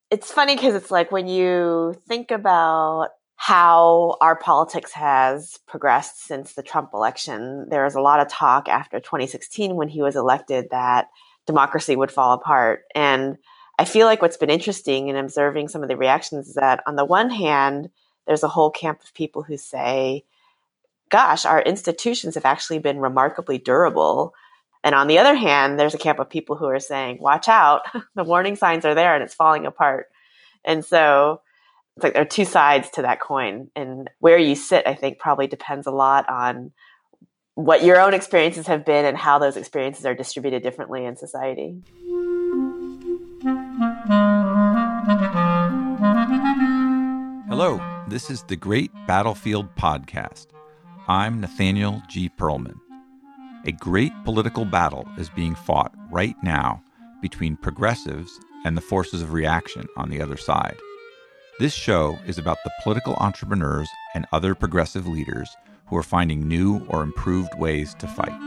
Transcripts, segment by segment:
it's funny because it's like when you think about how our politics has progressed since the Trump election, there was a lot of talk after 2016 when he was elected that democracy would fall apart. And I feel like what's been interesting in observing some of the reactions is that on the one hand, there's a whole camp of people who say, gosh, our institutions have actually been remarkably durable. And on the other hand, there's a camp of people who are saying, watch out, the warning signs are there and it's falling apart. And so it's like there are two sides to that coin. And where you sit, I think, probably depends a lot on what your own experiences have been and how those experiences are distributed differently in society. Hello, this is the Great Battlefield Podcast. I'm Nathaniel G. Pearlman. A great political battle is being fought right now between progressives and the forces of reaction on the other side. This show is about the political entrepreneurs and other progressive leaders who are finding new or improved ways to fight.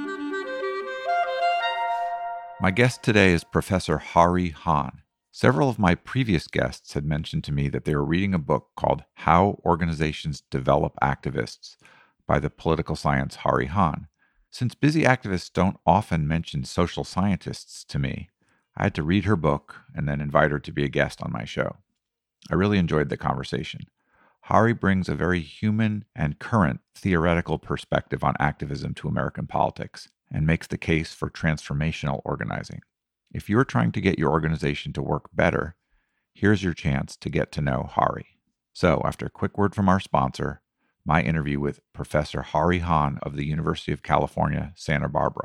My guest today is Professor Hari Hahn. Several of my previous guests had mentioned to me that they were reading a book called How Organizations Develop Activists by the political science Hari Hahn. Since busy activists don't often mention social scientists to me, I had to read her book and then invite her to be a guest on my show. I really enjoyed the conversation. Hari brings a very human and current theoretical perspective on activism to American politics and makes the case for transformational organizing. If you're trying to get your organization to work better, here's your chance to get to know Hari. So, after a quick word from our sponsor, my interview with Professor Hari Hahn of the University of California, Santa Barbara.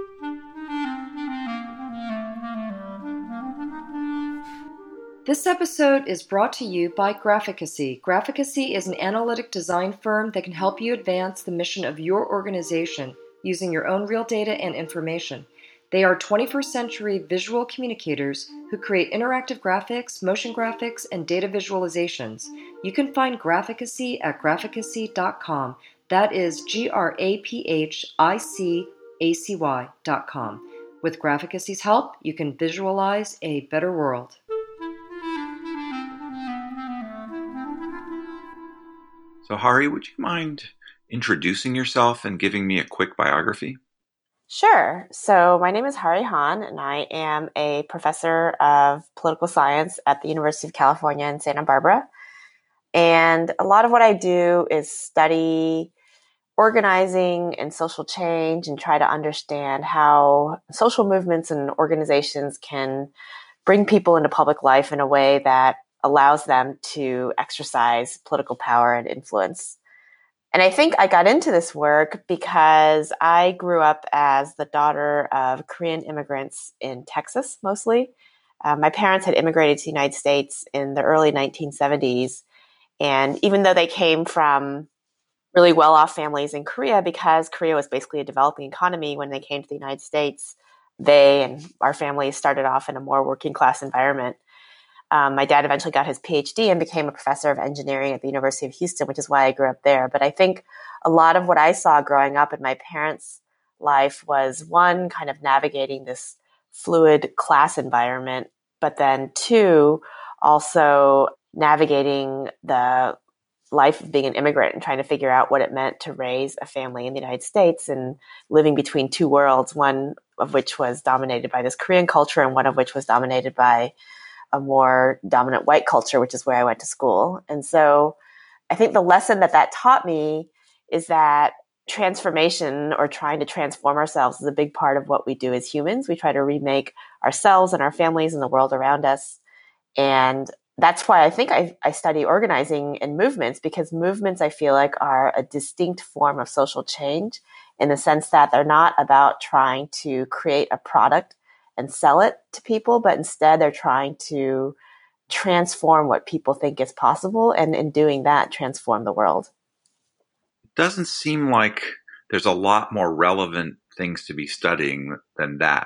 This episode is brought to you by Graphicacy. Graphicacy is an analytic design firm that can help you advance the mission of your organization using your own real data and information. They are 21st century visual communicators who create interactive graphics, motion graphics, and data visualizations. You can find Graphicacy at graphicacy.com. That is GRAPHICACY.com. With Graphicacy's help, you can visualize a better world. So, Hari, would you mind introducing yourself and giving me a quick biography? Sure. So my name is Hari Hahn, and I am a professor of political science at the University of California in Santa Barbara. And a lot of what I do is study organizing and social change and try to understand how social movements and organizations can bring people into public life in a way that allows them to exercise political power and influence. And I think I got into this work because I grew up as the daughter of Korean immigrants in Texas, mostly. My parents had immigrated to the United States in the early 1970s. And even though they came from really well-off families in Korea, because Korea was basically a developing economy when they came to the United States, they and our families started off in a more working-class environment. My dad eventually got his PhD and became a professor of engineering at the University of Houston, which is why I grew up there. But I think a lot of what I saw growing up in my parents' life was, one, kind of navigating this fluid class environment, but then two, also navigating the life of being an immigrant and trying to figure out what it meant to raise a family in the United States and living between two worlds, one of which was dominated by this Korean culture and one of which was dominated by a more dominant white culture, which is where I went to school. And so I think the lesson that taught me is that transformation, or trying to transform ourselves, is a big part of what we do as humans. We try to remake ourselves and our families and the world around us. And that's why I think I study organizing and movements, because movements, I feel like, are a distinct form of social change in the sense that they're not about trying to create a product and sell it to people, but instead they're trying to transform what people think is possible, and in doing that, transform the world. It doesn't seem like there's a lot more relevant things to be studying than that.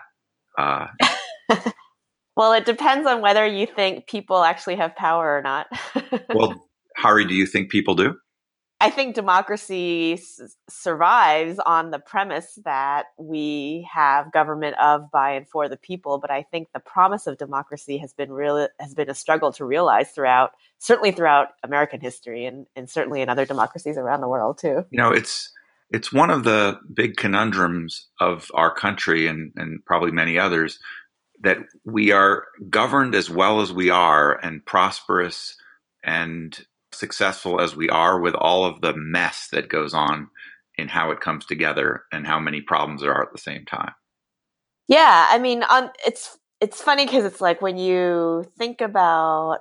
Well, it depends on whether you think people actually have power or not. Well, Hari, do you think people do? I think democracy survives on the premise that we have government of, by, and for the people. But I think the promise of democracy has been a struggle to realize certainly throughout American history, and certainly in other democracies around the world too. It's one of the big conundrums of our country and probably many others, that we are governed as well as we are and prosperous and successful as we are, with all of the mess that goes on in how it comes together and how many problems there are at the same time. Yeah, I mean, it's funny because it's like when you think about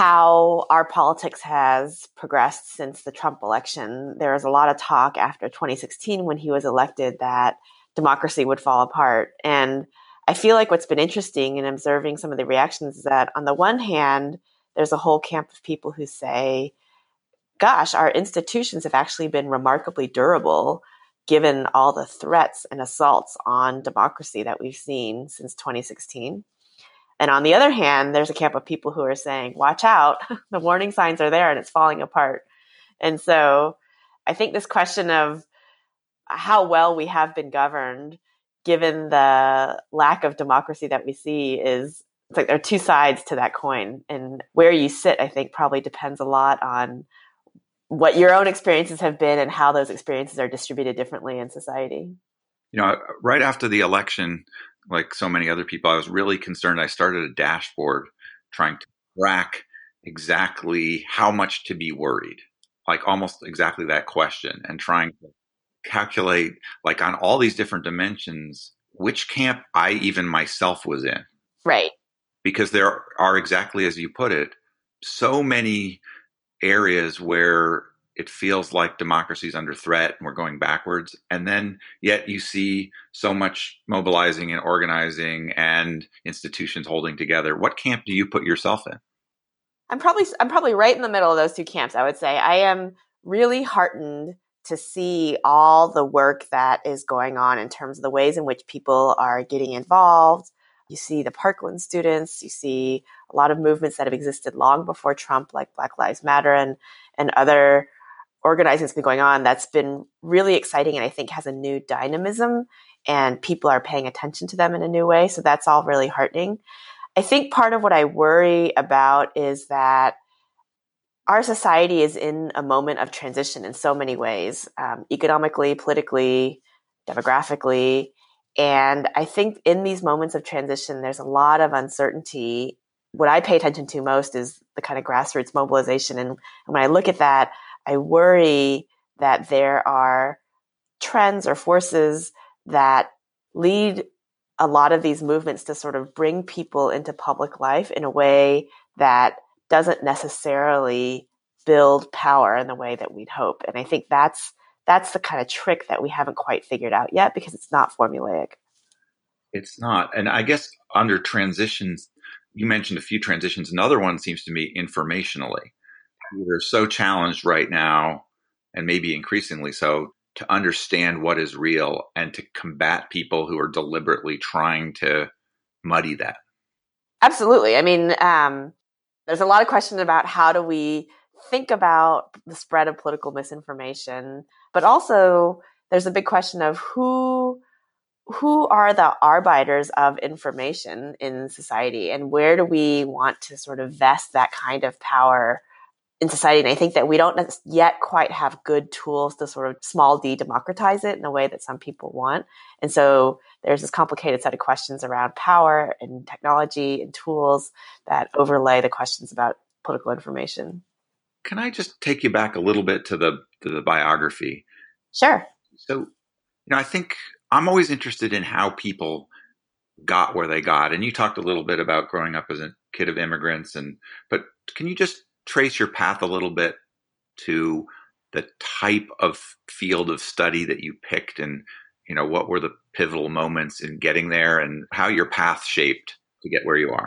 how our politics has progressed since the Trump election, there was a lot of talk after 2016 when he was elected that democracy would fall apart. And I feel like what's been interesting in observing some of the reactions is that on the one hand, there's a whole camp of people who say, gosh, our institutions have actually been remarkably durable given all the threats and assaults on democracy that we've seen since 2016. And on the other hand, there's a camp of people who are saying, watch out, the warning signs are there and it's falling apart. And so I think this question of how well we have been governed, given the lack of democracy that we see, it's like there are two sides to that coin. And where you sit, I think, probably depends a lot on what your own experiences have been and how those experiences are distributed differently in society. Right after the election, like so many other people, I was really concerned. I started a dashboard trying to track exactly how much to be worried, like almost exactly that question, and trying to calculate, like on all these different dimensions, which camp I even myself was in. Right. Because there are, exactly as you put it, so many areas where it feels like democracy is under threat and we're going backwards. And then yet you see so much mobilizing and organizing and institutions holding together. What camp do you put yourself in? I'm probably right in the middle of those two camps, I would say. I am really heartened to see all the work that is going on in terms of the ways in which people are getting involved. You see the Parkland students, you see a lot of movements that have existed long before Trump, like Black Lives Matter and other organizing that's been going on. That's been really exciting and I think has a new dynamism and people are paying attention to them in a new way. So that's all really heartening. I think part of what I worry about is that our society is in a moment of transition in so many ways, economically, politically, demographically. And I think in these moments of transition, there's a lot of uncertainty. What I pay attention to most is the kind of grassroots mobilization. And when I look at that, I worry that there are trends or forces that lead a lot of these movements to sort of bring people into public life in a way that doesn't necessarily build power in the way that we'd hope. And I think that's the kind of trick that we haven't quite figured out yet because it's not formulaic. It's not. And I guess under transitions, you mentioned a few transitions. Another one seems to me informationally. We're so challenged right now, and maybe increasingly so, to understand what is real and to combat people who are deliberately trying to muddy that. Absolutely. I mean, there's a lot of question about how do we think about the spread of political misinformation, but also there's a big question of who are the arbiters of information in society and where do we want to sort of vest that kind of power in society. And I think that we don't yet quite have good tools to sort of small d democratize it in a way that some people want. And so there's this complicated set of questions around power and technology and tools that overlay the questions about political information. Can I just take you back a little bit to the biography? Sure. So, I think I'm always interested in how people got where they got. And you talked a little bit about growing up as a kid of immigrants, but can you just trace your path a little bit to the type of field of study that you picked and, what were the pivotal moments in getting there and how your path shaped to get where you are?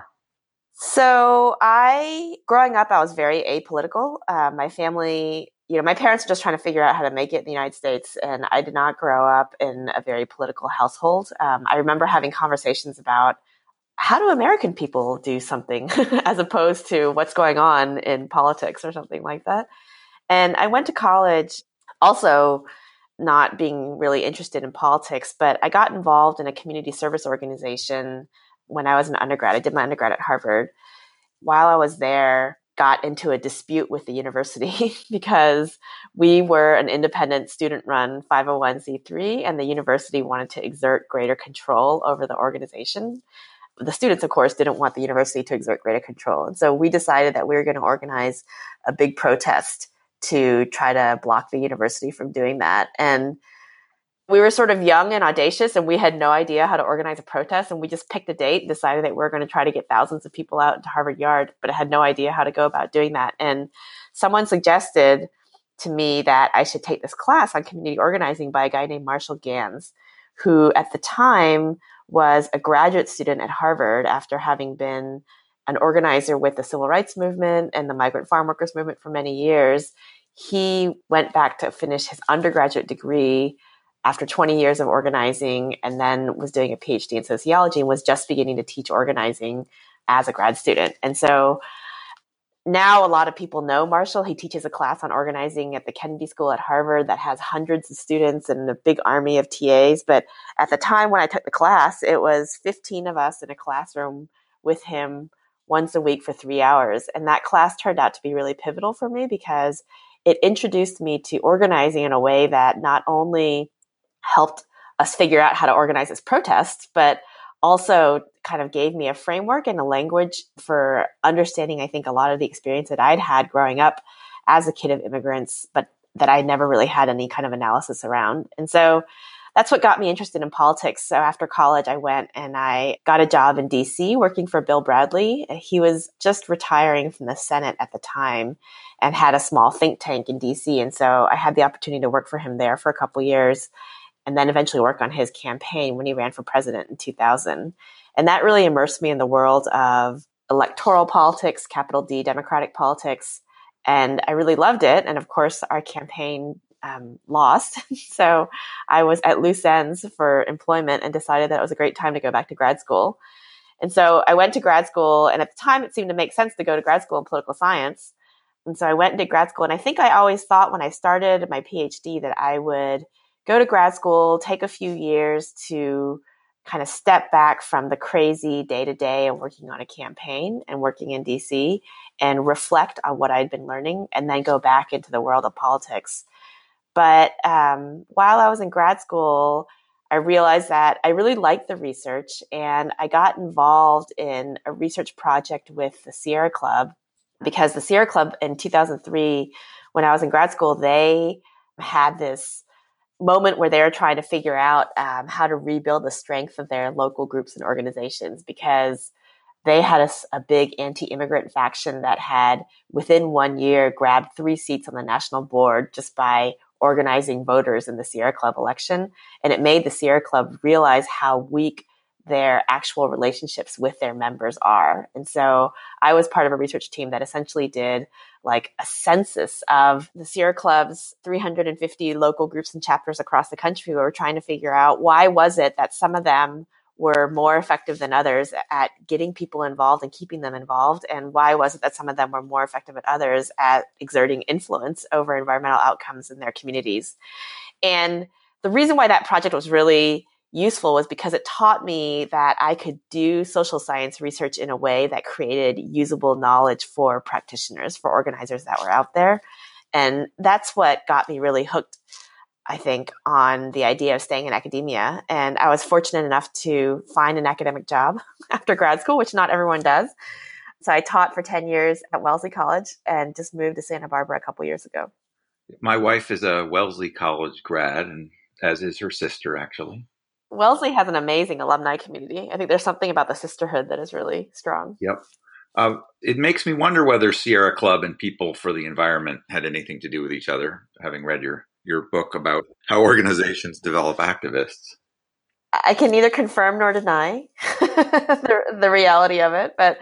So growing up, I was very apolitical. My family, my parents were just trying to figure out how to make it in the United States. And I did not grow up in a very political household. I remember having conversations about how do American people do something as opposed to what's going on in politics or something like that. And I went to college also not being really interested in politics, but I got involved in a community service organization when I was an undergrad. I did my undergrad at Harvard. While I was there, got into a dispute with the university because we were an independent student-run 501c3, and the university wanted to exert greater control over the organization. The students, of course, didn't want the university to exert greater control. And so we decided that we were going to organize a big protest to try to block the university from doing that. And we were sort of young and audacious, and we had no idea how to organize a protest. And we just picked a date and decided that we were going to try to get thousands of people out into Harvard Yard, but I had no idea how to go about doing that. And someone suggested to me that I should take this class on community organizing by a guy named Marshall Gans, who at the time was a graduate student at Harvard after having been an organizer with the civil rights movement and the migrant farm workers movement for many years. He went back to finish his undergraduate degree after 20 years of organizing, and then was doing a PhD in sociology and was just beginning to teach organizing as a grad student. And so now a lot of people know Marshall. He teaches a class on organizing at the Kennedy School at Harvard that has hundreds of students and a big army of TAs. But at the time when I took the class, it was 15 of us in a classroom with him once a week for 3 hours. And that class turned out to be really pivotal for me because it introduced me to organizing in a way that not only helped us figure out how to organize as protests, but also kind of gave me a framework and a language for understanding, I think, a lot of the experience that I'd had growing up as a kid of immigrants, but that I never really had any kind of analysis around. And so that's what got me interested in politics. So after college, I went and I got a job in DC working for Bill Bradley. He was just retiring from the Senate at the time and had a small think tank in DC. And so I had the opportunity to work for him there for a couple of years, and then eventually work on his campaign when he ran for president in 2000. And that really immersed me in the world of electoral politics, capital D, democratic politics. And I really loved it. And of course, our campaign lost. So I was at loose ends for employment and decided that it was a great time to go back to grad school. And so I went to grad school. And at the time, it seemed to make sense to go to grad school in political science. And so I went and did grad school. And I think I always thought when I started my PhD that I would go to grad school, take a few years to kind of step back from the crazy day-to-day of working on a campaign and working in DC and reflect on what I'd been learning and then go back into the world of politics. But while I was in grad school, I realized that I really liked the research, and I got involved in a research project with the Sierra Club, because the Sierra Club in 2003, when I was in grad school, they had this moment where they were trying to figure out how to rebuild the strength of their local groups and organizations, because they had a big anti-immigrant faction that had within 1 year grabbed 3 seats on the national board just by organizing voters in the Sierra Club election. And it made the Sierra Club realize how weak their actual relationships with their members are. And so I was part of a research team that essentially did like a census of the Sierra Club's 350 local groups and chapters across the country. We were trying to figure out why was it that some of them were more effective than others at getting people involved and keeping them involved, and why was it that some of them were more effective than others at exerting influence over environmental outcomes in their communities. And the reason why that project was really useful was because it taught me that I could do social science research in a way that created usable knowledge for practitioners, for organizers that were out there. And that's what got me really hooked, I think, on the idea of staying in academia. And I was fortunate enough to find an academic job after grad school, which not everyone does. So I taught for 10 years at Wellesley College and just moved to Santa Barbara a couple years ago. My wife is a Wellesley College grad, and as is her sister, actually. Wellesley has an amazing alumni community. I think there's something about the sisterhood that is really strong. Yep. It makes me wonder whether Sierra Club and People for the Environment had anything to do with each other, having read your book about how organizations develop activists. I can neither confirm nor deny the reality of it. But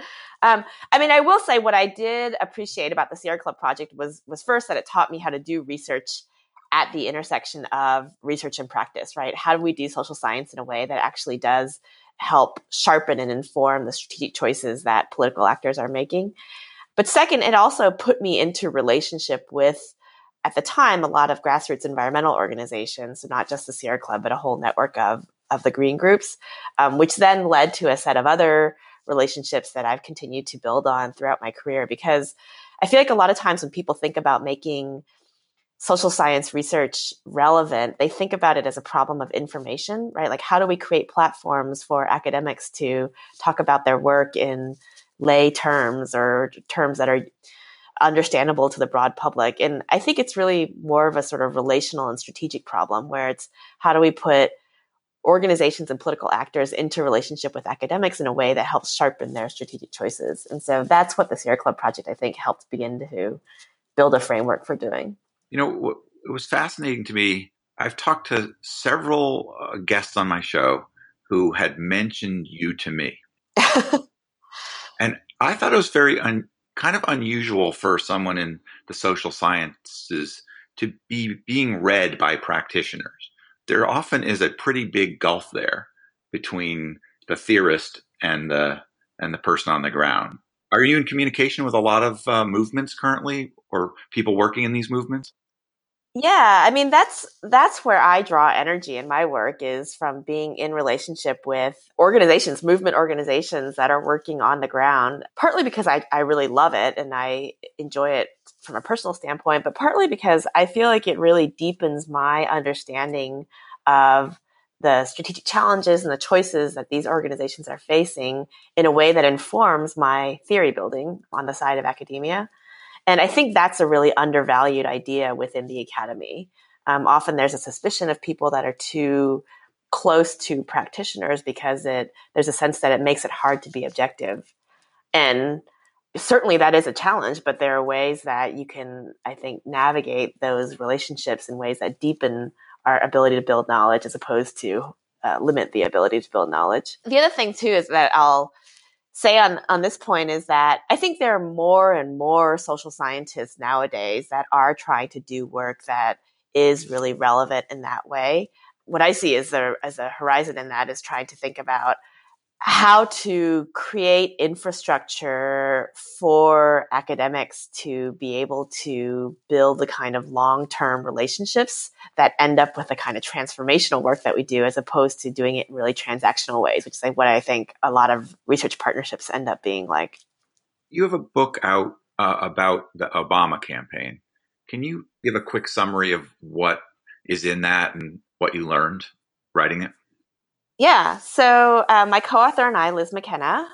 I will say what I did appreciate about the Sierra Club project was first that it taught me how to do research at the intersection of research and practice, right? How do we do social science in a way that actually does help sharpen and inform the strategic choices that political actors are making? But second, it also put me into relationship with at the time, a lot of grassroots environmental organizations, so not just the Sierra Club, but a whole network of the green groups, which then led to a set of other relationships that I've continued to build on throughout my career. Because I feel like a lot of times when people think about making social science research relevant, they think about it as a problem of information, right? Like, how do we create platforms for academics to talk about their work in lay terms or terms that are understandable to the broad public? And I think it's really more of a sort of relational and strategic problem, where it's how do we put organizations and political actors into relationship with academics in a way that helps sharpen their strategic choices. And so that's what the Sierra Club project, I think, helped begin to build a framework for doing. It was fascinating to me. I've talked to several guests on my show who had mentioned you to me. And I thought it was very kind of unusual for someone in the social sciences to be being read by practitioners. There often is a pretty big gulf there between the theorist and the person on the ground. Are you in communication with a lot of movements currently, or people working in these movements? Yeah, I mean, that's where I draw energy in my work, is from being in relationship with organizations, movement organizations that are working on the ground, partly because I really love it and I enjoy it from a personal standpoint, but partly because I feel like it really deepens my understanding of the strategic challenges and the choices that these organizations are facing in a way that informs my theory building on the side of academia. And I think that's a really undervalued idea within the academy. Often there's a suspicion of people that are too close to practitioners because there's a sense that it makes it hard to be objective. And certainly that is a challenge, but there are ways that you can, I think, navigate those relationships in ways that deepen our ability to build knowledge as opposed to limit the ability to build knowledge. The other thing too is that I'll say on this point is that I think there are more and more social scientists nowadays that are trying to do work that is really relevant in that way. What I see as a horizon in that is trying to think about how to create infrastructure for academics to be able to build the kind of long-term relationships that end up with the kind of transformational work that we do, as opposed to doing it in really transactional ways, which is like what I think a lot of research partnerships end up being like. You have a book out about the Obama campaign. Can you give a quick summary of what is in that and what you learned writing it? Yeah. So my co-author and I, Liz McKenna,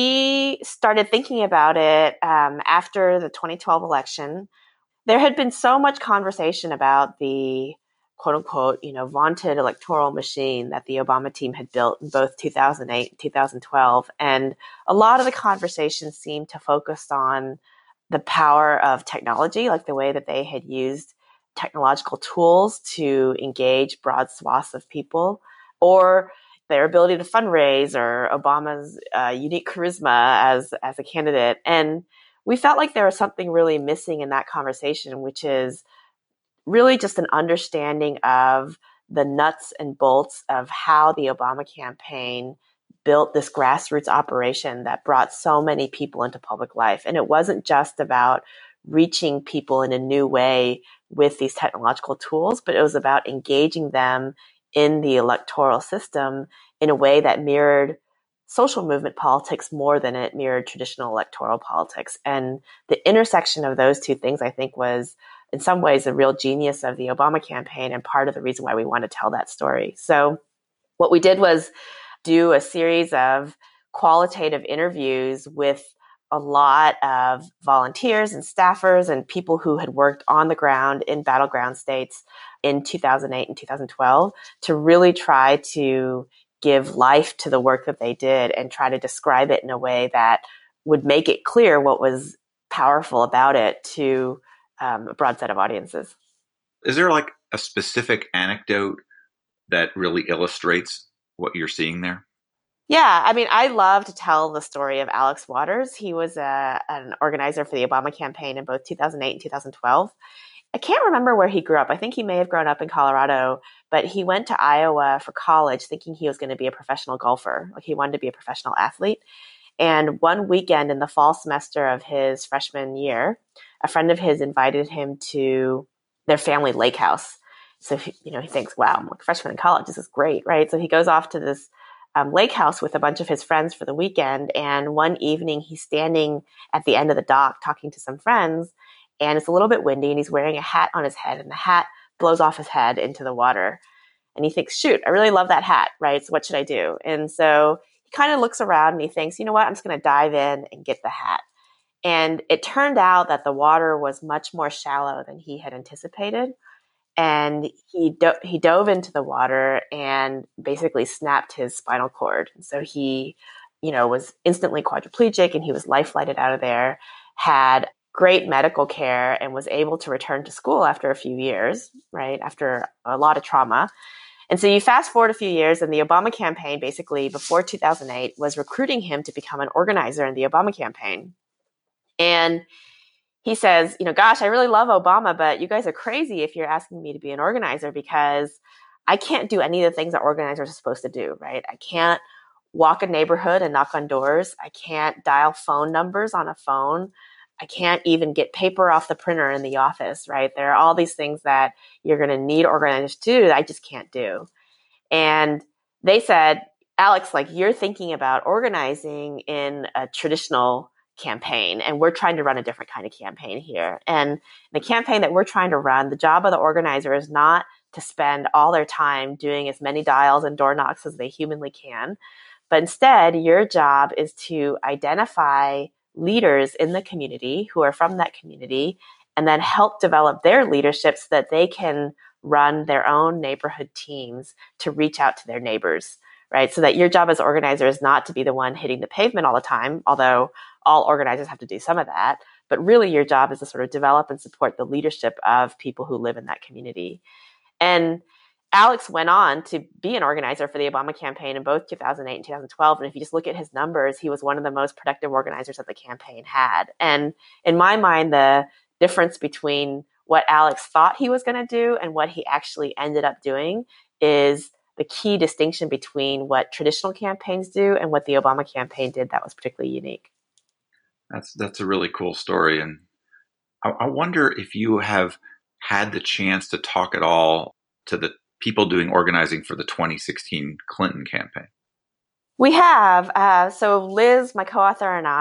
we started thinking about it after the 2012 election. There had been so much conversation about the quote unquote, vaunted electoral machine that the Obama team had built in both 2008 and 2012. And a lot of the conversation seemed to focus on the power of technology, like the way that they had used technological tools to engage broad swaths of people, or their ability to fundraise, or Obama's unique charisma as a candidate. And we felt like there was something really missing in that conversation, which is really just an understanding of the nuts and bolts of how the Obama campaign built this grassroots operation that brought so many people into public life. And it wasn't just about reaching people in a new way with these technological tools, but it was about engaging them in the electoral system in a way that mirrored social movement politics more than it mirrored traditional electoral politics. And the intersection of those two things, I think, was in some ways the real genius of the Obama campaign and part of the reason why we want to tell that story. So what we did was do a series of qualitative interviews with a lot of volunteers and staffers and people who had worked on the ground in battleground states in 2008 and 2012 to really try to give life to the work that they did and try to describe it in a way that would make it clear what was powerful about it to a broad set of audiences. Is there like a specific anecdote that really illustrates what you're seeing there? Yeah, I mean, I love to tell the story of Alex Waters. He was an organizer for the Obama campaign in both 2008 and 2012. I can't remember where he grew up. I think he may have grown up in Colorado, but he went to Iowa for college thinking he was going to be a professional golfer. Like, he wanted to be a professional athlete. And one weekend in the fall semester of his freshman year, a friend of his invited him to their family lake house. So, he thinks, wow, I'm like a freshman in college. This is great, right? So he goes off to this lake house with a bunch of his friends for the weekend. And one evening he's standing at the end of the dock talking to some friends, and it's a little bit windy, and he's wearing a hat on his head, and the hat blows off his head into the water. And he thinks, shoot, I really love that hat, right? So what should I do? And so he kind of looks around and he thinks, you know what? I'm just going to dive in and get the hat. And it turned out that the water was much more shallow than he had anticipated. And he dove into the water and basically snapped his spinal cord. So he, was instantly quadriplegic, and he was life flighted out of there, had great medical care, and was able to return to school after a few years, right? After a lot of trauma. And so you fast forward a few years, and the Obama campaign, basically before 2008, was recruiting him to become an organizer in the Obama campaign. And he says, gosh, I really love Obama, but you guys are crazy if you're asking me to be an organizer, because I can't do any of the things that organizers are supposed to do, right? I can't walk a neighborhood and knock on doors. I can't dial phone numbers on a phone. I can't even get paper off the printer in the office, right? There are all these things that you're going to need organizers to do that I just can't do. And they said, Alex, like, you're thinking about organizing in a traditional campaign, and we're trying to run a different kind of campaign here. And the campaign that we're trying to run, the job of the organizer is not to spend all their time doing as many dials and door knocks as they humanly can, but instead your job is to identify leaders in the community who are from that community, and then help develop their leadership so that they can run their own neighborhood teams to reach out to their neighbors, right? So that your job as organizer is not to be the one hitting the pavement all the time, although all organizers have to do some of that, but really your job is to sort of develop and support the leadership of people who live in that community. And Alex went on to be an organizer for the Obama campaign in both 2008 and 2012. And if you just look at his numbers, he was one of the most productive organizers that the campaign had. And in my mind, the difference between what Alex thought he was going to do and what he actually ended up doing is the key distinction between what traditional campaigns do and what the Obama campaign did that was particularly unique. That's a really cool story. And I wonder if you have had the chance to talk at all to the people doing organizing for the 2016 Clinton campaign. We have. So Liz, my co-author, and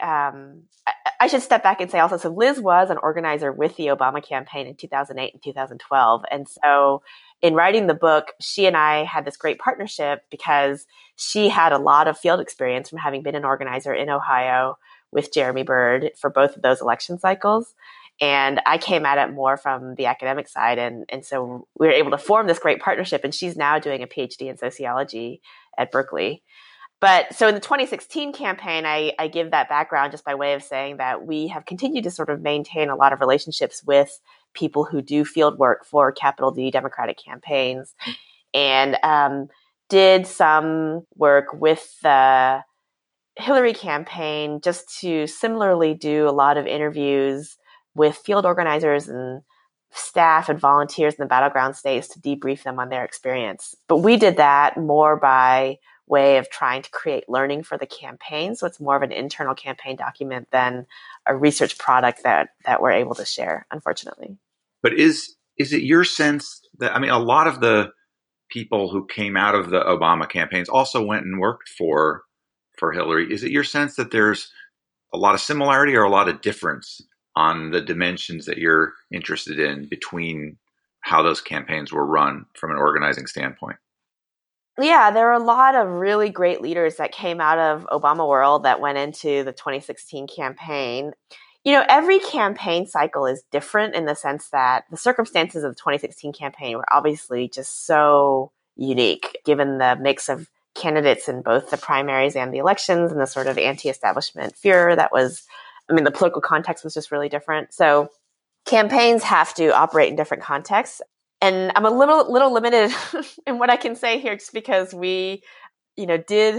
I should step back and say also, so Liz was an organizer with the Obama campaign in 2008 and 2012. And so in writing the book, she and I had this great partnership because she had a lot of field experience from having been an organizer in Ohio with Jeremy Byrd for both of those election cycles. And I came at it more from the academic side. And so we were able to form this great partnership. And she's now doing a PhD in sociology at Berkeley. But so in the 2016 campaign, I give that background just by way of saying that we have continued to sort of maintain a lot of relationships with people who do field work for capital D Democratic campaigns, and did some work with the Hillary campaign just to similarly do a lot of interviews with field organizers and staff and volunteers in the battleground states to debrief them on their experience. But we did that more by way of trying to create learning for the campaign. So it's more of an internal campaign document than a research product that we're able to share, unfortunately. But is it your sense that, a lot of the people who came out of the Obama campaigns also went and worked for Hillary. Is it your sense that there's a lot of similarity or a lot of difference on the dimensions that you're interested in between how those campaigns were run from an organizing standpoint? Yeah, there are a lot of really great leaders that came out of Obama world that went into the 2016 campaign. Every campaign cycle is different in the sense that the circumstances of the 2016 campaign were obviously just so unique, given the mix of candidates in both the primaries and the elections and the sort of anti-establishment furor that was, the political context was just really different. So campaigns have to operate in different contexts. And I'm a little limited in what I can say here, just because we, did do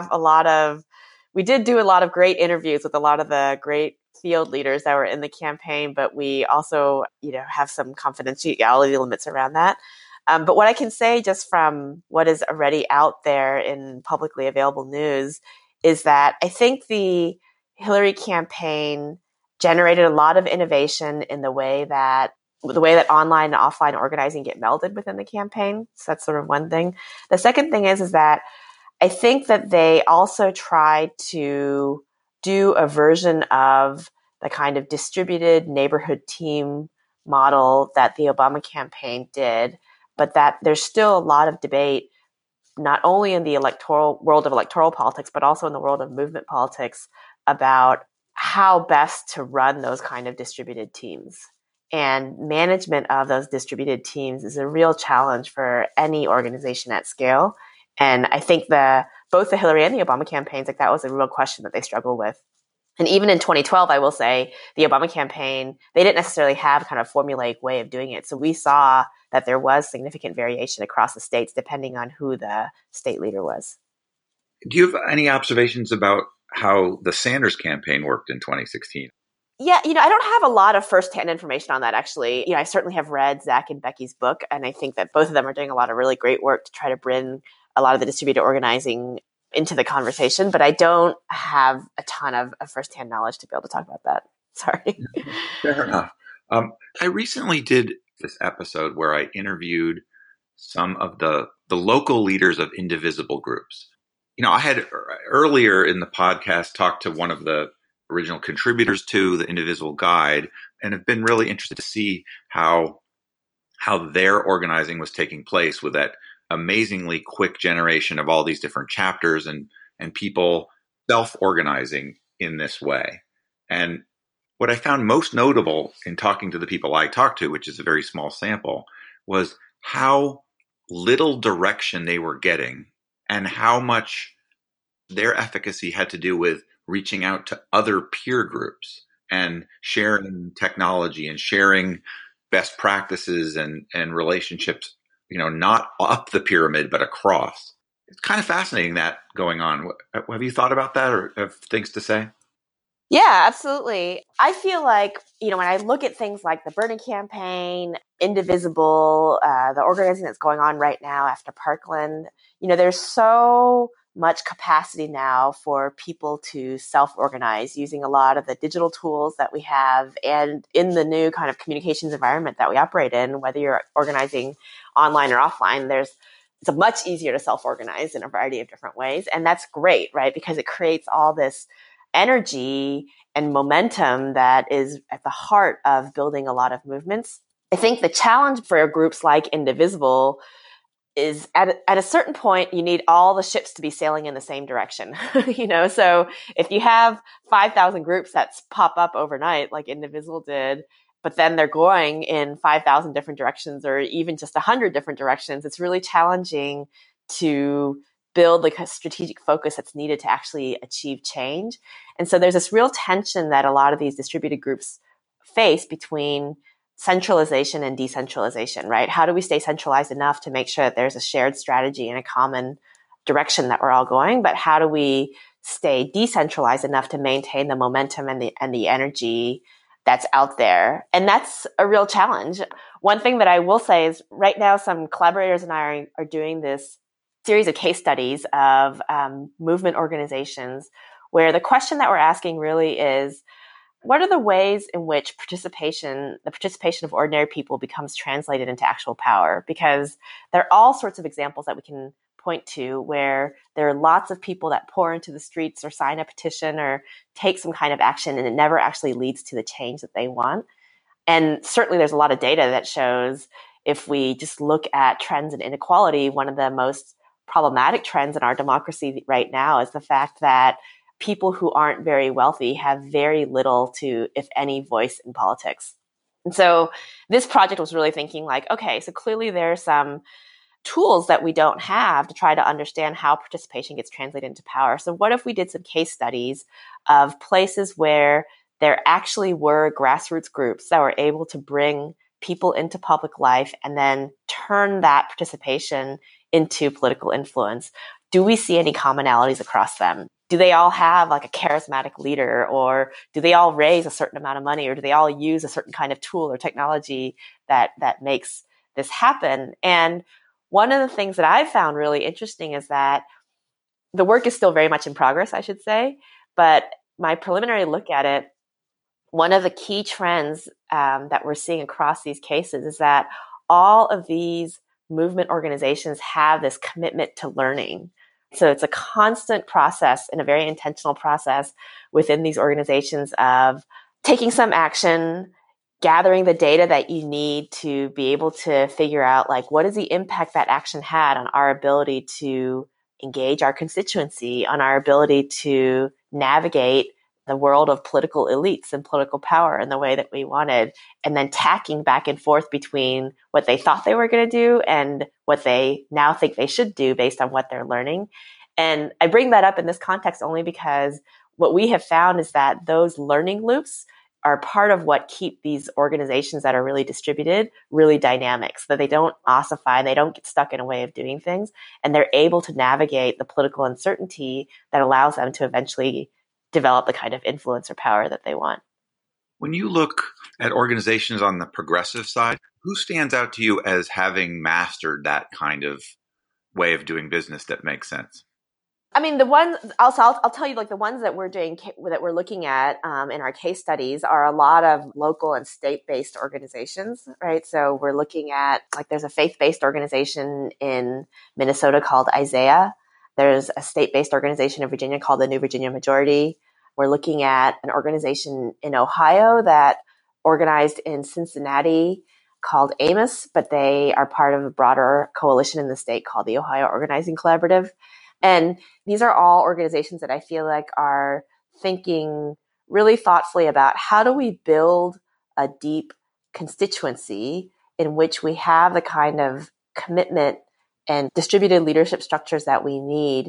a lot of great interviews with a lot of the great field leaders that were in the campaign, but we also, have some confidentiality limits around that. But what I can say just from what is already out there in publicly available news is that I think the Hillary campaign generated a lot of innovation in the way that the way that online and offline organizing get melded within the campaign. So that's sort of one thing. The second thing is that I think that they also try to do a version of the kind of distributed neighborhood team model that the Obama campaign did, but that there's still a lot of debate, not only in the world of electoral politics, but also in the world of movement politics about how best to run those kind of distributed teams. And management of those distributed teams is a real challenge for any organization at scale. And I think both the Hillary and the Obama campaigns, like that was a real question that they struggle with. And even in 2012, I will say the Obama campaign, they didn't necessarily have kind of formulaic way of doing it. So we saw that there was significant variation across the states depending on who the state leader was. Do you have any observations about how the Sanders campaign worked in 2016? Yeah, I don't have a lot of firsthand information on that, actually. I certainly have read Zach and Becky's book, and I think that both of them are doing a lot of really great work to try to bring a lot of the distributed organizing into the conversation, but I don't have a ton of firsthand knowledge to be able to talk about that. Sorry. Fair enough. I recently did this episode where I interviewed some of the local leaders of indivisible groups. I had earlier in the podcast talked to one of the original contributors to the Indivisible Guide, and have been really interested to see how their organizing was taking place with that amazingly quick generation of all these different chapters and people self-organizing in this way. And what I found most notable in talking to the people I talked to, which is a very small sample, was how little direction they were getting and how much their efficacy had to do with reaching out to other peer groups and sharing technology and sharing best practices and relationships, not up the pyramid, but across. It's kind of fascinating that going on. Have you thought about that or have things to say? Yeah, absolutely. I feel like, when I look at things like the Bernie campaign, Indivisible, the organizing that's going on right now after Parkland, there's so much capacity now for people to self-organize using a lot of the digital tools that we have and in the new kind of communications environment that we operate in, whether you're organizing online or offline, it's much easier to self-organize in a variety of different ways. And that's great, right? Because it creates all this energy and momentum that is at the heart of building a lot of movements. I think the challenge for groups like Indivisible is at a certain point, you need all the ships to be sailing in the same direction. So if you have 5,000 groups that pop up overnight, like Indivisible did, but then they're going in 5,000 different directions or even just 100 different directions, it's really challenging to build like a strategic focus that's needed to actually achieve change. And so there's this real tension that a lot of these distributed groups face between centralization and decentralization, right? How do we stay centralized enough to make sure that there's a shared strategy and a common direction that we're all going? But how do we stay decentralized enough to maintain the momentum and the energy that's out there? And that's a real challenge. One thing that I will say is right now, some collaborators and I are doing this series of case studies of movement organizations where the question that we're asking really is, what are the ways in which the participation of ordinary people becomes translated into actual power? Because there are all sorts of examples that we can point to where there are lots of people that pour into the streets or sign a petition or take some kind of action, and it never actually leads to the change that they want. And certainly there's a lot of data that shows if we just look at trends in inequality, one of the most problematic trends in our democracy right now is the fact that people who aren't very wealthy have very little to, if any, voice in politics. And so this project was really thinking like, okay, so clearly there are some tools that we don't have to try to understand how participation gets translated into power. So what if we did some case studies of places where there actually were grassroots groups that were able to bring people into public life and then turn that participation into political influence? Do we see any commonalities across them? Do they all have like a charismatic leader, or do they all raise a certain amount of money, or do they all use a certain kind of tool or technology that makes this happen? And one of the things that I've found really interesting is that the work is still very much in progress, I should say, but my preliminary look at it one of the key trends that we're seeing across these cases is that all of these movement organizations have this commitment to learning. So it's a constant process and a very intentional process within these organizations of taking some action, gathering the data that you need to be able to figure out, like, what is the impact that action had on our ability to engage our constituency, on our ability to navigate the world of political elites and political power in the way that we wanted, and then tacking back and forth between what they thought they were going to do and what they now think they should do based on what they're learning. And I bring that up in this context only because what we have found is that those learning loops are part of what keep these organizations that are really distributed really dynamic, so that they don't ossify, they don't get stuck in a way of doing things, and they're able to navigate the political uncertainty that allows them to eventually develop the kind of influence or power that they want. When you look at organizations on the progressive side, who stands out to you as having mastered that kind of way of doing business that makes sense? I mean, the ones also, I'll tell you, like, the ones that we're doing, that we're looking at in our case studies are a lot of local and state-based organizations, right? So we're looking at, like, there's a faith-based organization in Minnesota called Isaiah. There's a state-based organization in Virginia called the New Virginia Majority. We're looking at an organization in Ohio that organized in Cincinnati called Amos, but they are part of a broader coalition in the state called the Ohio Organizing Collaborative. And these are all organizations that I feel like are thinking really thoughtfully about, how do we build a deep constituency in which we have the kind of commitment and distributed leadership structures that we need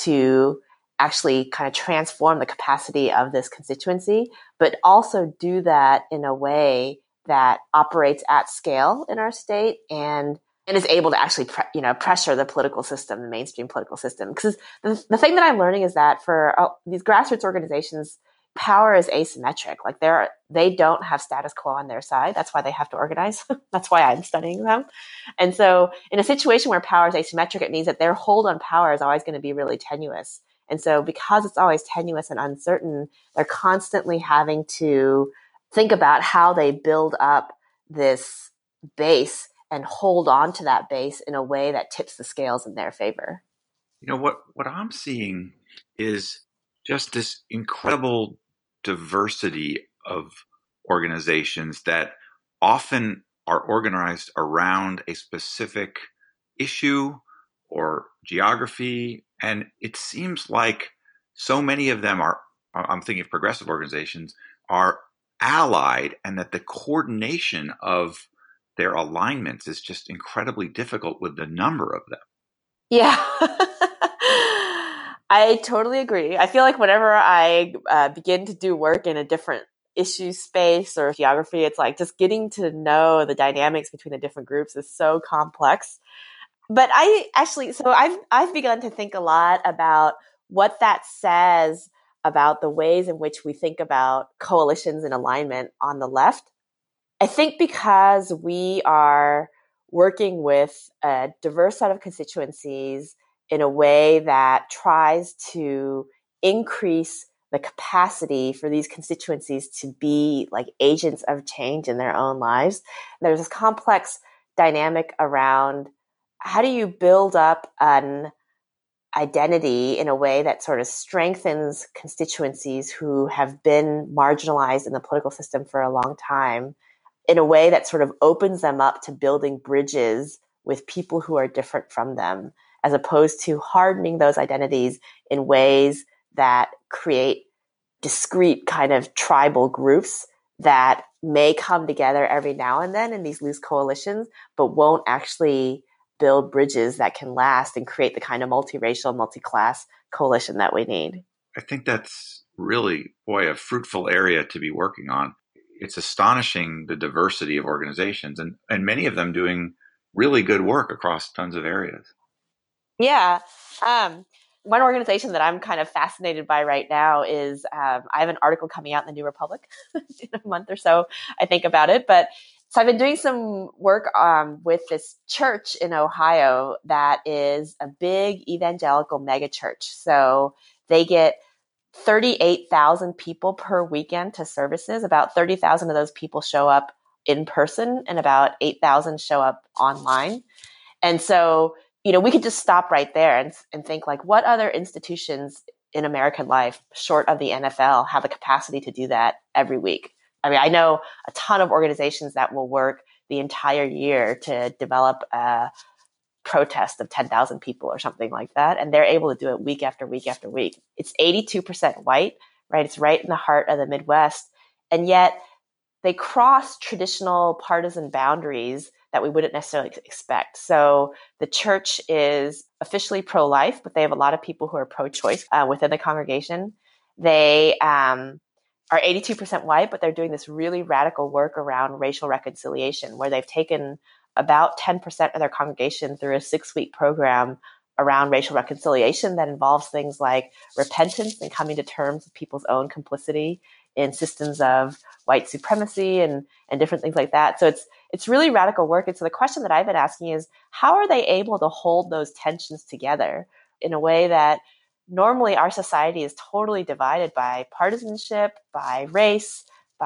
to actually kind of transform the capacity of this constituency, but also do that in a way that operates at scale in our state and is able to actually pressure the political system, the mainstream political system. Because the thing that I'm learning is that for these grassroots organizations, power is asymmetric. Like, they don't have status quo on their side. That's why they have to organize. That's why I'm studying them. And so in a situation where power is asymmetric, it means that their hold on power is always going to be really tenuous. And so because it's always tenuous and uncertain, they're constantly having to think about how they build up this base and hold on to that base in a way that tips the scales in their favor. You know, what I'm seeing is just this incredible diversity of organizations that often are organized around a specific issue or geography. And it seems like so many of them are, I'm thinking of progressive organizations, are allied, and that the coordination of their alignments is just incredibly difficult with the number of them. Yeah. I totally agree. I feel like whenever I begin to do work in a different issue space or geography, it's like just getting to know the dynamics between the different groups is so complex. But I've begun to think a lot about what that says about the ways in which we think about coalitions and alignment on the left. I think because we are working with a diverse set of constituencies in a way that tries to increase the capacity for these constituencies to be like agents of change in their own lives, there's this complex dynamic around how do you build up an identity in a way that sort of strengthens constituencies who have been marginalized in the political system for a long time, in a way that sort of opens them up to building bridges with people who are different from them, as opposed to hardening those identities in ways that create discrete kind of tribal groups that may come together every now and then in these loose coalitions, but won't actually build bridges that can last and create the kind of multiracial, multi-class coalition that we need. I think that's really, a fruitful area to be working on. It's astonishing the diversity of organizations, and many of them doing really good work across tons of areas. Yeah. One organization that I'm kind of fascinated by right now is I have an article coming out in the New Republic in a month or so. I think about it. But so I've been doing some work with this church in Ohio that is a big evangelical mega church. So they get 38,000 people per weekend to services. About 30,000 of those people show up in person and about 8,000 show up online. And so, we could just stop right there and think like, what other institutions in American life, short of the NFL, have the capacity to do that every week? I mean, I know a ton of organizations that will work the entire year to develop a protest of 10,000 people or something like that. And they're able to do it week after week after week. It's 82% white, right? It's right in the heart of the Midwest. And yet they cross traditional partisan boundaries that we wouldn't necessarily expect. So the church is officially pro-life, but they have a lot of people who are pro-choice within the congregation. They are 82% white, but they're doing this really radical work around racial reconciliation, where they've taken about 10% of their congregation through a 6-week program around racial reconciliation that involves things like repentance and coming to terms with people's own complicity in systems of white supremacy and different things like that. So it's really radical work. And so the question that I've been asking is, how are they able to hold those tensions together in a way that normally our society is totally divided by partisanship, by race,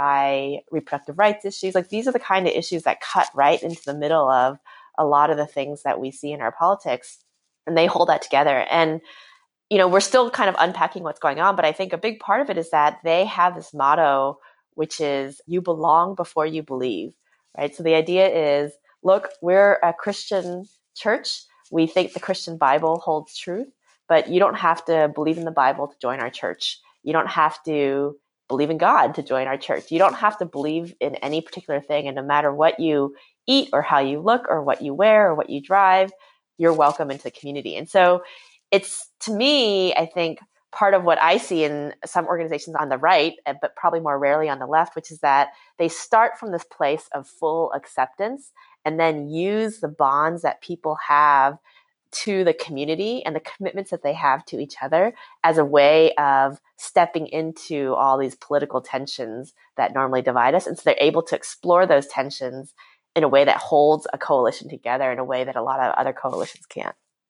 by reproductive rights issues? Like, these are the kind of issues that cut right into the middle of a lot of the things that we see in our politics, and they hold that together. And we're still kind of unpacking what's going on, but I think a big part of it is that they have this motto, which is, you belong before you believe, right? So the idea is, look, we're a Christian church. We think the Christian Bible holds truth, but you don't have to believe in the Bible to join our church. You don't have to believe in God to join our church. You don't have to believe in any particular thing. And no matter what you eat or how you look or what you wear or what you drive, you're welcome into the community. And so it's, to me, I think, part of what I see in some organizations on the right, but probably more rarely on the left, which is that they start from this place of full acceptance and then use the bonds that people have to the community and the commitments that they have to each other as a way of stepping into all these political tensions that normally divide us. And so they're able to explore those tensions in a way that holds a coalition together in a way that a lot of other coalitions can't.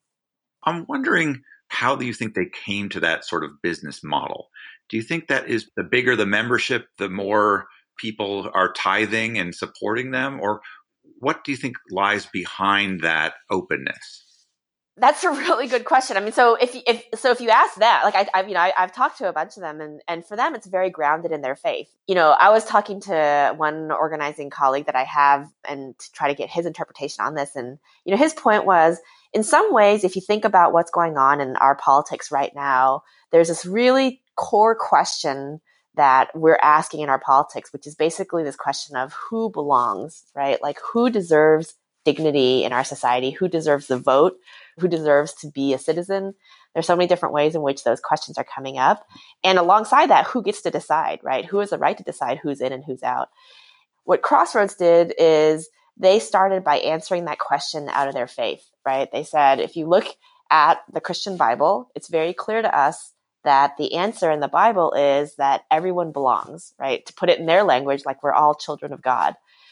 I'm wondering, how do you think they came to that sort of business model? Do you think that is, the bigger the membership, the more people are tithing and supporting them? Or what do you think lies behind that openness? That's a really good question. I mean, so if you ask that, like I've talked to a bunch of them, and for them, it's very grounded in their faith. I was talking to one organizing colleague that I have, and to try to get his interpretation on this, and his point was, in some ways, if you think about what's going on in our politics right now, there's this really core question that we're asking in our politics, which is basically this question of who belongs, right? Like, who deserves dignity in our society? Who deserves the vote? Who deserves to be a citizen? There's so many different ways in which those questions are coming up. And alongside that, who gets to decide, right? Who has the right to decide who's in and who's out? What Crossroads did is they started by answering that question out of their faith, right? They said, if you look at the Christian Bible, it's very clear to us that the answer in the Bible is that everyone belongs, right? To put it in their language, like, we're all children of God.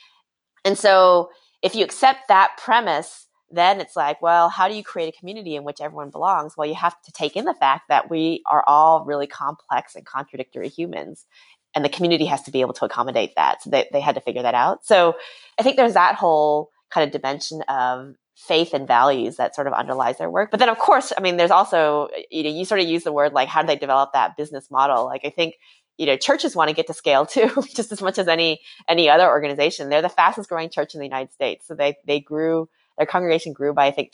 And so if you accept that premise, then it's like, well, how do you create a community in which everyone belongs? Well, you have to take in the fact that we are all really complex and contradictory humans, and the community has to be able to accommodate that. So they had to figure that out. So I think there's that whole kind of dimension of faith and values that sort of underlies their work. But then, of course, I mean, there's also, you sort of use the word, like, how do they develop that business model? Like, I think, churches want to get to scale too, just as much as any other organization. They're the fastest growing church in the United States. So their congregation grew by, I think,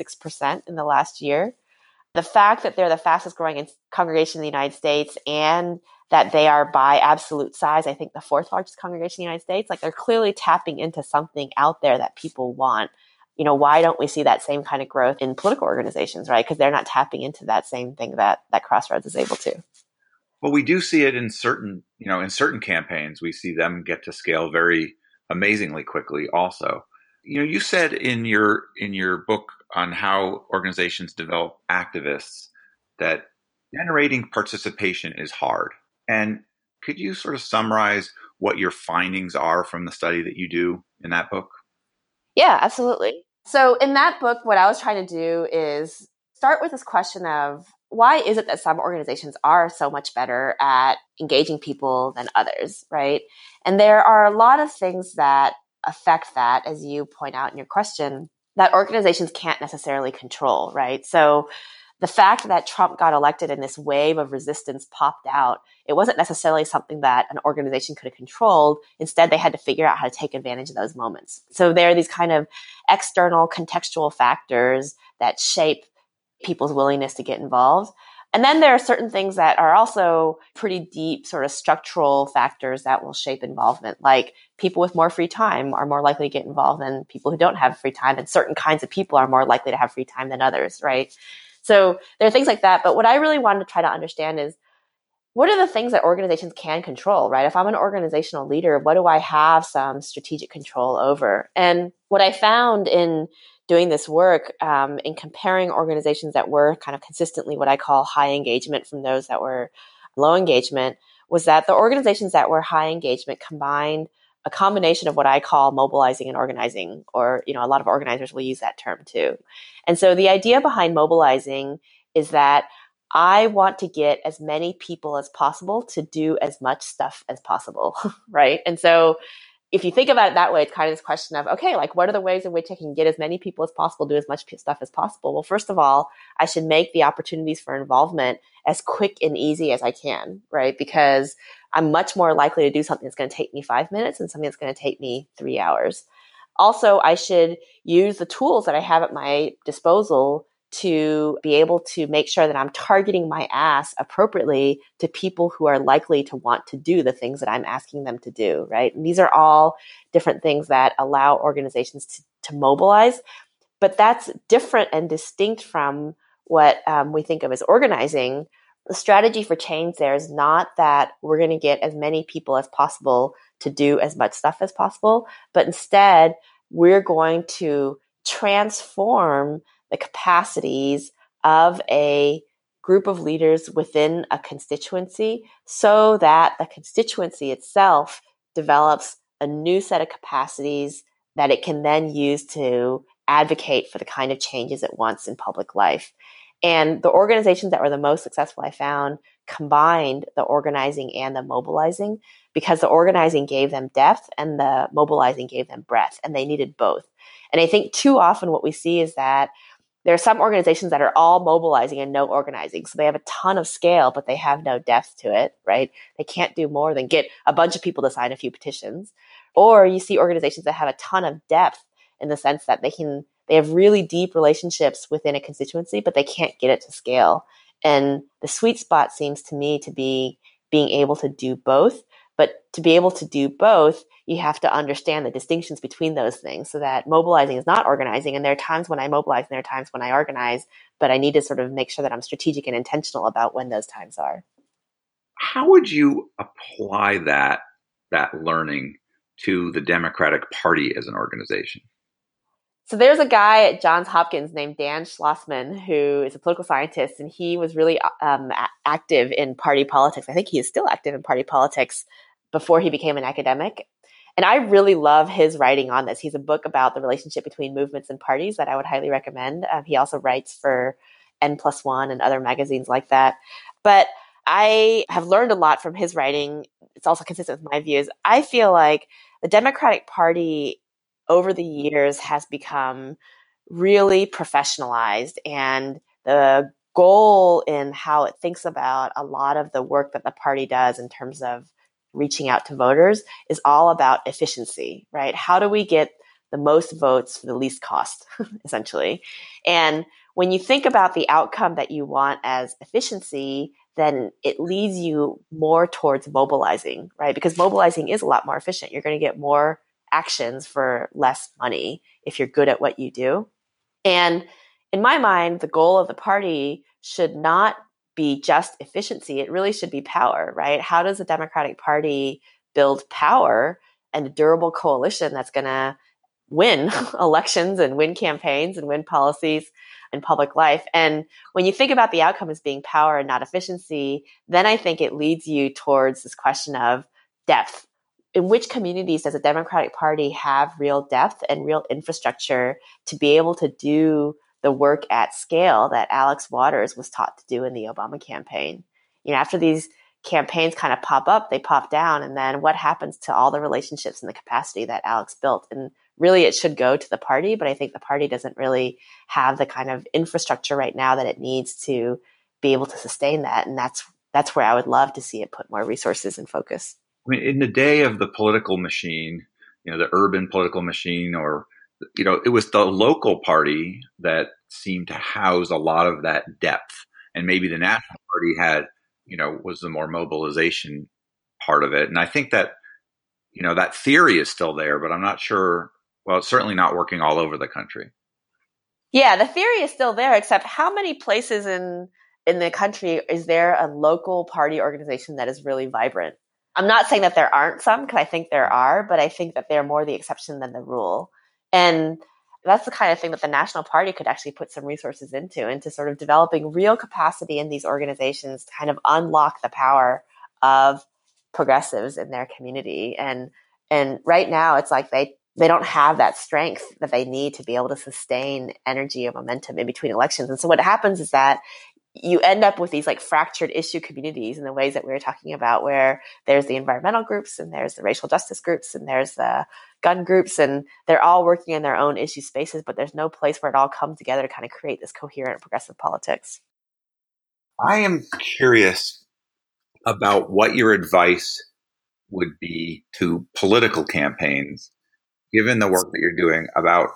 26% in the last year. The fact that they're the fastest growing congregation in the United States, and that they are, by absolute size, I think, the fourth largest congregation in the United States, like, they're clearly tapping into something out there that people want. Why don't we see that same kind of growth in political organizations, right? Because they're not tapping into that same thing that Crossroads is able to. Well, we do see it in certain campaigns. We see them get to scale very amazingly quickly also. You said in your book on how organizations develop activists that generating participation is hard. And could you sort of summarize what your findings are from the study that you do in that book? Yeah, absolutely. So in that book, what I was trying to do is start with this question of why is it that some organizations are so much better at engaging people than others, right? And there are a lot of things that affect that, as you point out in your question, that organizations can't necessarily control, right? So the fact that Trump got elected and this wave of resistance popped out, it wasn't necessarily something that an organization could have controlled. Instead, they had to figure out how to take advantage of those moments. So there are these kind of external contextual factors that shape people's willingness to get involved. And then there are certain things that are also pretty deep sort of structural factors that will shape involvement. Like people with more free time are more likely to get involved than people who don't have free time. And certain kinds of people are more likely to have free time than others, right? So there are things like that. But what I really wanted to try to understand is, what are the things that organizations can control, right? If I'm an organizational leader, what do I have some strategic control over? And what I found in doing this work, in comparing organizations that were kind of consistently what I call high engagement from those that were low engagement, was that the organizations that were high engagement combined a combination of what I call mobilizing and organizing, or, a lot of organizers will use that term too. And so the idea behind mobilizing is that I want to get as many people as possible to do as much stuff as possible, right? And so if you think about it that way, it's kind of this question of, okay, like what are the ways in which I can get as many people as possible, do as much stuff as possible? Well, first of all, I should make the opportunities for involvement as quick and easy as I can, right? Because I'm much more likely to do something that's going to take me 5 minutes than something that's going to take me 3 hours. Also, I should use the tools that I have at my disposal to be able to make sure that I'm targeting my ask appropriately to people who are likely to want to do the things that I'm asking them to do, right? And these are all different things that allow organizations to mobilize, but that's different and distinct from what we think of as organizing. The strategy for change there is not that we're going to get as many people as possible to do as much stuff as possible, but instead we're going to transform the capacities of a group of leaders within a constituency so that the constituency itself develops a new set of capacities that it can then use to advocate for the kind of changes it wants in public life. And the organizations that were the most successful, I found, combined the organizing and the mobilizing, because the organizing gave them depth and the mobilizing gave them breadth, and they needed both. And I think too often what we see is that there are some organizations that are all mobilizing and no organizing. So they have a ton of scale, but they have no depth to it, right? They can't do more than get a bunch of people to sign a few petitions. Or you see organizations that have a ton of depth in the sense that they have really deep relationships within a constituency, but they can't get it to scale. And the sweet spot seems to me to be being able to do both. But to be able to do both, you have to understand the distinctions between those things, so that mobilizing is not organizing. And there are times when I mobilize and there are times when I organize, but I need to sort of make sure that I'm strategic and intentional about when those times are. How would you apply that learning to the Democratic Party as an organization? So there's a guy at Johns Hopkins named Dan Schlossman, who is a political scientist, and he was really active in party politics. I think he is still active in party politics before he became an academic. And I really love his writing on this. He's a book about the relationship between movements and parties that I would highly recommend. He also writes for N+1 and other magazines like that. But I have learned a lot from his writing. It's also consistent with my views. I feel like the Democratic Party over the years has become really professionalized, and the goal in how it thinks about a lot of the work that the party does in terms of reaching out to voters is all about efficiency, right? How do we get the most votes for the least cost, essentially? And when you think about the outcome that you want as efficiency, then it leads you more towards mobilizing, right? Because mobilizing is a lot more efficient. You're going to get more actions for less money if you're good at what you do. And in my mind, the goal of the party should not be just efficiency. It really should be power, right? How does the Democratic Party build power and a durable coalition that's going to win elections and win campaigns and win policies in public life? And when you think about the outcome as being power and not efficiency, then I think it leads you towards this question of depth. In which communities does the Democratic Party have real depth and real infrastructure to be able to do the work at scale that Alex Waters was taught to do in the Obama campaign. After these campaigns kind of pop up, they pop down, and then what happens to all the relationships and the capacity that Alex built? And really, it should go to the party, but I think the party doesn't really have the kind of infrastructure right now that it needs to be able to sustain that. And that's where I would love to see it put more resources and focus. I mean, in the day of the political machine, the urban political machine, or, it was the local party that seemed to house a lot of that depth. And maybe the national party had, was the more mobilization part of it. And I think that, that theory is still there, but I'm not sure. Well, it's certainly not working all over the country. Yeah, the theory is still there, except how many places in the country is there a local party organization that is really vibrant? I'm not saying that there aren't some, because I think there are, but I think that they're more the exception than the rule. And that's the kind of thing that the National Party could actually put some resources into sort of developing real capacity in these organizations to kind of unlock the power of progressives in their community. And right now, it's like they don't have that strength that they need to be able to sustain energy and momentum in between elections. And so what happens is that you end up with these like fractured issue communities in the ways that we were talking about, where there's the environmental groups and there's the racial justice groups and there's the gun groups, and they're all working in their own issue spaces, but there's no place where it all comes together to kind of create this coherent progressive politics. I am curious about what your advice would be to political campaigns, given the work that you're doing, about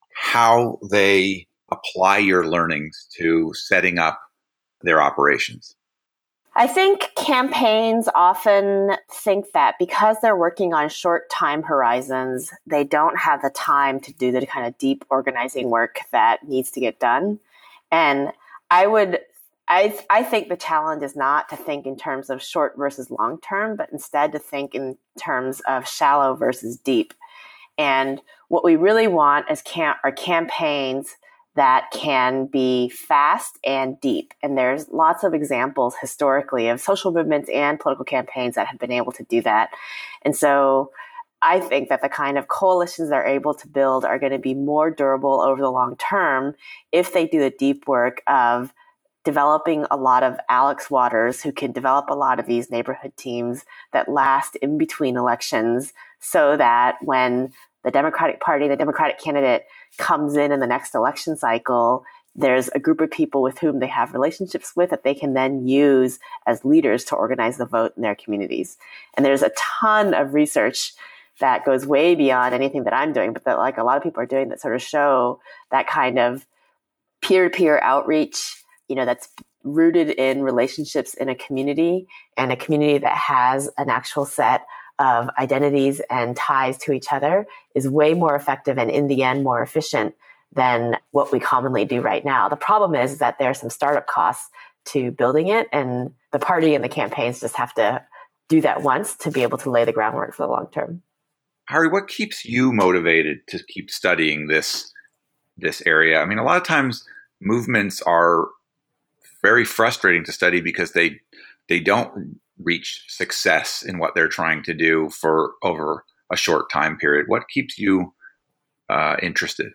how they apply your learnings to setting up their operations. I think campaigns often think that because they're working on short time horizons, they don't have the time to do the kind of deep organizing work that needs to get done. And I think the challenge is not to think in terms of short versus long term, but instead to think in terms of shallow versus deep. And what we really want are campaigns that can be fast and deep. And there's lots of examples historically of social movements and political campaigns that have been able to do that. And so I think that the kind of coalitions they're able to build are going to be more durable over the long term if they do the deep work of developing a lot of Alex Waters who can develop a lot of these neighborhood teams that last in between elections, so that when the Democratic Party, the Democratic candidate comes in the next election cycle, there's a group of people with whom they have relationships with that they can then use as leaders to organize the vote in their communities. And there's a ton of research that goes way beyond anything that I'm doing, but that like a lot of people are doing that sort of show that kind of peer-to-peer outreach, that's rooted in relationships in a community, and a community that has an actual set of identities and ties to each other is way more effective and in the end more efficient than what we commonly do right now. The problem is that there are some startup costs to building it, and the party and the campaigns just have to do that once to be able to lay the groundwork for the long term. Harry, what keeps you motivated to keep studying this area? I mean, a lot of times movements are very frustrating to study because they don't reach success in what they're trying to do for over a short time period. What keeps you interested?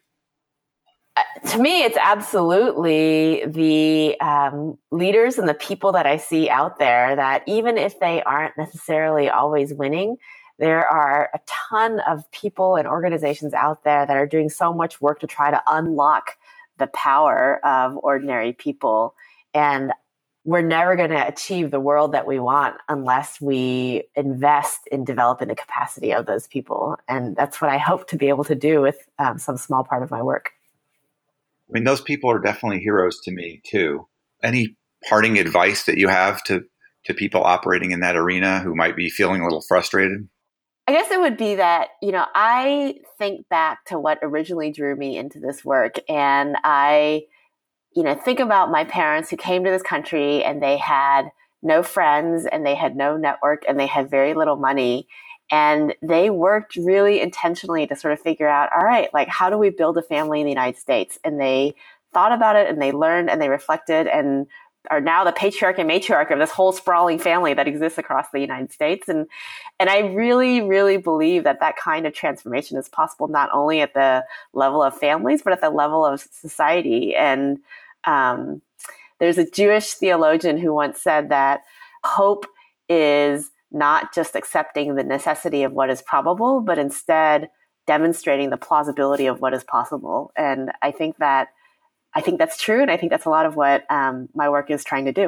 To me, it's absolutely the leaders and the people that I see out there that even if they aren't necessarily always winning, there are a ton of people and organizations out there that are doing so much work to try to unlock the power of ordinary people. And we're never going to achieve the world that we want unless we invest in developing the capacity of those people. And that's what I hope to be able to do with some small part of my work. I mean, those people are definitely heroes to me, too. Any parting advice that you have to people operating in that arena who might be feeling a little frustrated? I guess it would be that, I think back to what originally drew me into this work, and I think about my parents who came to this country and they had no friends and they had no network and they had very little money. And they worked really intentionally to sort of figure out, all right, like, how do we build a family in the United States? And they thought about it and they learned and they reflected. And are now the patriarch and matriarch of this whole sprawling family that exists across the United States. And I really, really believe that that kind of transformation is possible, not only at the level of families, but at the level of society. And there's a Jewish theologian who once said that hope is not just accepting the necessity of what is probable, but instead demonstrating the plausibility of what is possible. And I think that's true. And I think that's a lot of what my work is trying to do.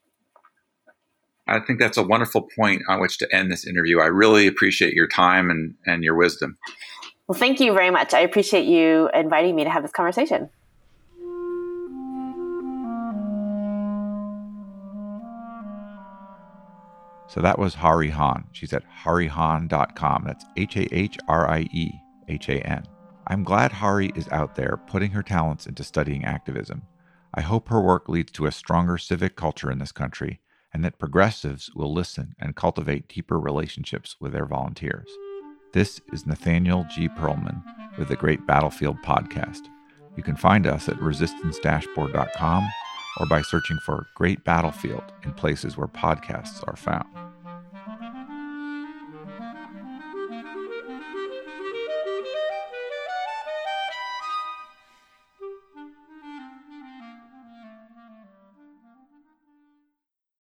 I think that's a wonderful point on which to end this interview. I really appreciate your time and your wisdom. Well, thank you very much. I appreciate you inviting me to have this conversation. So that was Hari Hahn. She's at harihahn.com. That's HAHRIEHAN. I'm glad Hari is out there putting her talents into studying activism. I hope her work leads to a stronger civic culture in this country, and that progressives will listen and cultivate deeper relationships with their volunteers. This is Nathaniel G. Pearlman with the Great Battlefield Podcast. You can find us at resistancedashboard.com or by searching for Great Battlefield in places where podcasts are found.